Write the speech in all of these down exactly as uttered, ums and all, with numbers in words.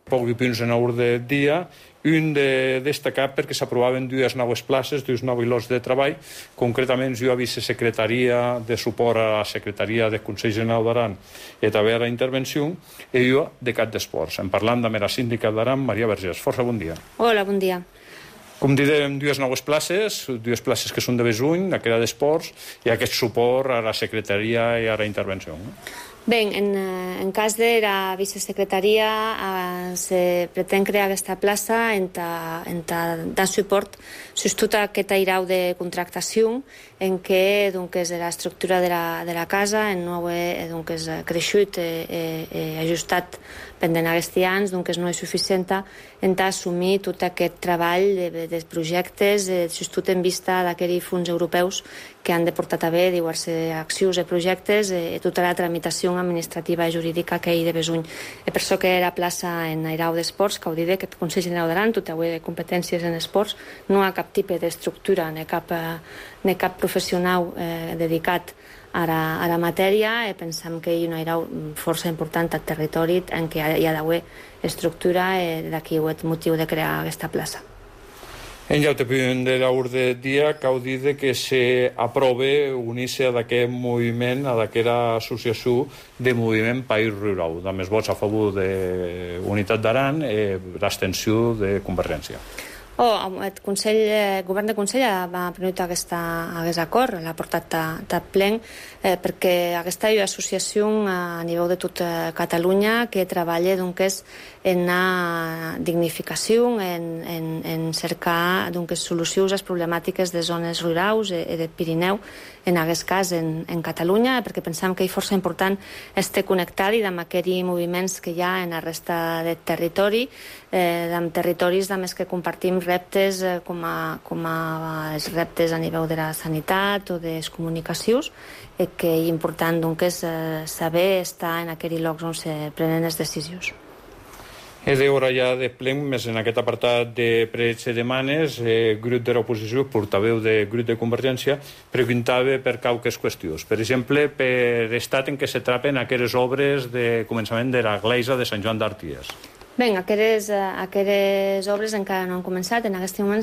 pochi punts en ordre del dia. Un de destacar perquè s'aprovaven dues noves places, dos nous llocs de treball, concretament jo a vicesecretaria de suport a la secretaria del Consell General d'Aran i també a la intervenció, i jo de cap d'esports. En parlant amb la síndica d'Aran, Maria Vergés. Força bon dia. Hola, bon dia. Com direm, dues noves places, dues places que són de Besuny, la que era d'esports, i aquest suport a la secretaria i a la intervenció. Bé, en, en cas de la vicesecretaria eh, se pretén crear aquesta plaça en ta, en ta, dar suport sus tota aquesta irau de contractació en què doncs, és l'estructura de la, de la casa en no haver doncs, és creixut i eh, eh, ajustat pendent aquests anys, doncs no és suficient en assumir tot aquest treball de, de projectes, eh, tot en vista d'aquells fons europeus que han de portar a bé diverses accions i projectes i eh, tota la tramitació administrativa i jurídica que hi de Besuny. És per això que la plaça en Airau d'Esports, que ho diré, que el Consell General d'Aran, tot avui de competències en esports, no ha cap tipus d'estructura ni cap, eh, ni cap professional eh, dedicat a la, a la matèria, i pensem que hi ha una Airau força important al territori en què hi ha d'haver estructura i d'aquí el motiu de crear aquesta plaça. En ja te punt de l'ordre del dia, cal dir que s'aprova unir-se a aquest moviment, a d'aquesta associació de moviment País Rural, amb els vots a favor de Unitat d'Aran i l'abstenció de Convergència. Oh, el Consell, el govern de Consell va prendre aquest acord, l'ha portat a, a plen, eh, perquè aquesta és una associació a nivell de tota Catalunya que treballa doncs, en la dignificació, en, en, en cercar doncs, solucions a les problemàtiques de zones rurals i de Pirineu, en aquest cas en, en Catalunya, perquè pensem que és força important estar connectat amb aquells moviments que hi ha en la resta del territori, eh, amb territoris a més que compartim reptes eh, com, a, com a els reptes a nivell de la sanitat o de les comunicacions, i que és important doncs, eh, saber estar en aquells llocs on se prenen les decisions. És d'hora ja de plen, més en aquest apartat de pregs i demanes, eh, grup de l'oposició, portaveu de grup de Convergència, preguntava per qualques qüestions. Per exemple, per l'estat en què se trapen aquelles obres de començament de la Gleisa de Sant Joan d'Arties. Bé, aquelles, aquelles obres encara no han començat. En aquest moment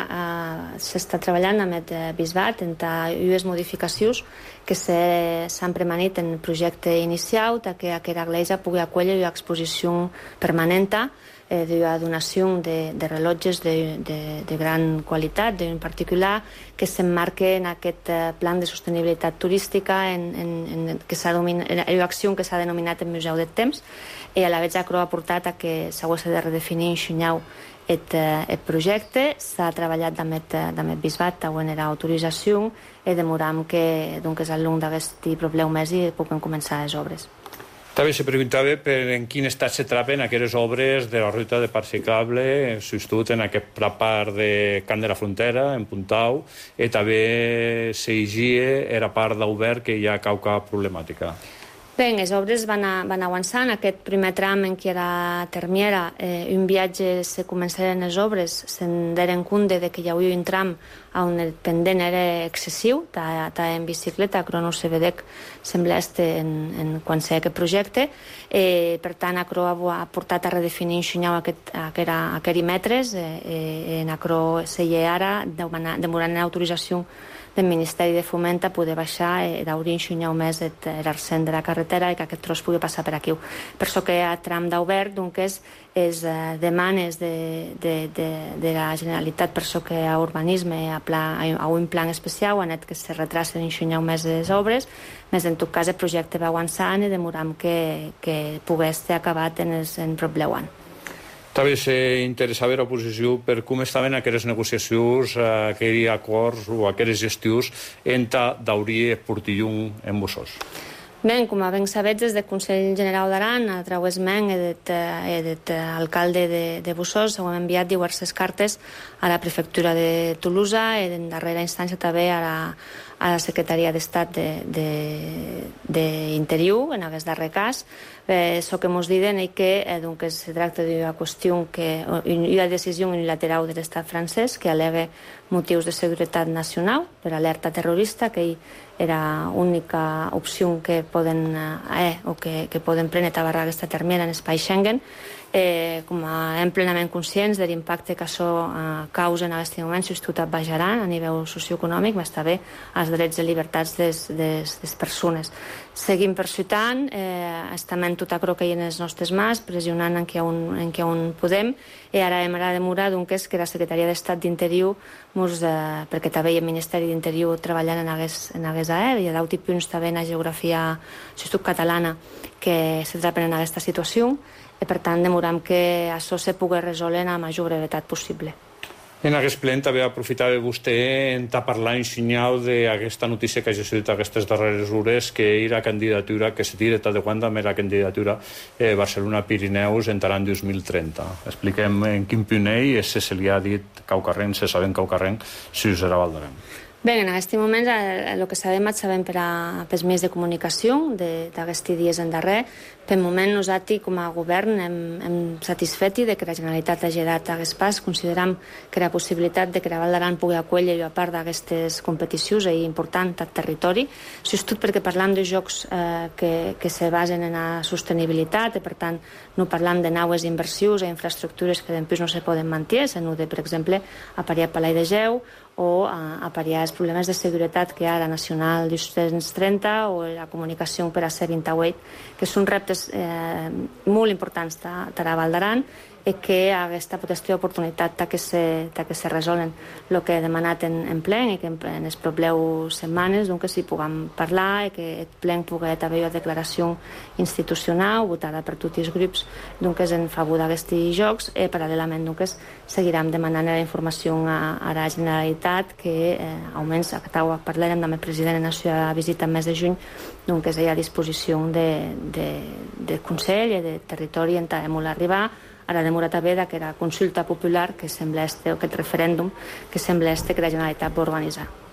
s'està treballant amb el bisbat en unes modificacions que s'han premanit en el projecte inicial que aquesta Gleisa pugui acollir una exposició permanent eh, de la donació de, de rellotges de, de, de gran qualitat, en particular que s'emmarca en aquest eh, plan de sostenibilitat turística en, en, en, que s'ha l'acció que s'ha denominat el Museu del Temps, i a la vegada això ha portat a que s'hagués de redefinir en xunyau el, el projecte. S'ha treballat amb el, amb el bisbat on era autorització i demoram que doncs, al llarg d'aquest problemes i puguin començar les obres. També se preguntava per en quin estat se trapen aquelles obres de la ruta de parc ciclable, substitut en aquesta part de Camp de la Frontera, en Puntau, i també s'exigia era part d'Obert que hi ha qualque problemàtica. Bé, les obres van, a, van avançant. Aquest primer tram en què era Termiera, eh, un viatge se començaren les obres, se'n deren compte de que hi havia un tram on el pendent era excessiu, ta, ta en bicicleta, però no se vedec sembla este en, en quan sé aquest projecte. Eh, per tant, Acro ha portat a redefinir en xunyau aquest, aquest, aquests metres, eh, eh, en Acro seia ara, demorant l'autorització del Ministeri de Foment a poder baixar i d'obrir en xunyau més l'arcent de la carretera i que aquest tros pugui passar per aquí. Per això que a tram d'Obert, doncs, és eh, demanes de, de, de, de la Generalitat, per això que a urbanisme a, pla, a un plan especial ha anat que se retracen en xunyau més les obres, més en tot cas el projecte va avançant i demoram que, que pogués ser acabat en, el, en prop l'any. També s'interessava l'oposició per com estaven aquelles negociacions, aquells acords o aquelles gestions entre Daurí i Portillon en Bossòs. Bé, com a ben sabets, des del Consell General d'Aran, a través meu i de l'alcalde de, de Bossòs, hem enviat diverses cartes a la prefectura de Tolosa i en darrera instància també a la, a la Secretaria d'Estat d'Interior, en aquest darrer cas. Eh, so que ens diuen que eh, doncs, se tracta d'una qüestió que una decisió unilateral de l'estat francès que al·lega motius de seguretat nacional per alerta terrorista, que era l'única opció que poden eh, o que, que poden prendre tabarrar aquesta termera en espai Schengen, Eh, com a hem plenament conscients de l'impacte que això eh, causa en aquest moment sobretot a Baix Aran a nivell socioeconòmic, però també els drets i llibertats des, des, des persones. Seguim persutant, eh, estem tot aquello que hi ha en les nostres mans, pressionant en què on, en què on podem, i ara hem de demorar doncs, que la Secretaria d'Estat d'Interior, mos, eh, perquè també hi ha el Ministeri d'Interior treballant en aquest A E R, hi ha d'altres punts també en la geografia sobretot catalana que s'atrapen en aquesta situació, i per tant demoram que això se pugui resoldre en la major brevetat possible. En aquest ple també aprofitar de vostè en parlar en senyal d'aquesta notícia que ha sortit aquestes darreres hores, que era candidatura, que se tira de quan amb la candidatura eh, Barcelona-Pirineus entrarà en dos mil trenta. Expliquem en quin punt ell, si se li ha dit Caucarrenc, se sabem Caucarrenc, si us serà Val d'Aran. Bé, en aquest moment el que sabem el sabem per als mitjans de comunicació d'aquests dies en darrer. Per moment nosaltres com a govern hem, hem satisfet de que la Generalitat hagi dat aquest pas. Consideram que la possibilitat de que la Val d'Aran pugui acollir a part d'aquestes competicions és important al territori, sobretot perquè parlam de jocs eh, que, que se basen en la sostenibilitat i per tant no parlam de noves inversions i infraestructures que després no se poden mantenir, sinó de, per exemple, apariar Palai de Geu o a, a pariar els problemes de seguretat que hi ha a la Nacional dos-cents trenta o la comunicació per a C vint-i-vuit, que són reptes eh, molt importants per a Val d'Aran i que aquesta potestat d'oportunitat que se, que se resolen. El que he demanat en, en plen i que en, en les properes setmanes doncs, que s'hi puguem parlar i que el plen pugui haver una declaració institucional votada per tots els grups doncs, en favor d'aquests jocs i paral·lelament doncs, seguirem demanant la informació a, a la Generalitat que eh, almenys a Catau parlarem amb el president en la seva visita el mes de juny doncs, que és a disposició de, de, de Consell i de territori on hem d'arribar. Ara demora també que la consulta popular que sembla este, o aquest referèndum que sembla este que la Generalitat va organitzar.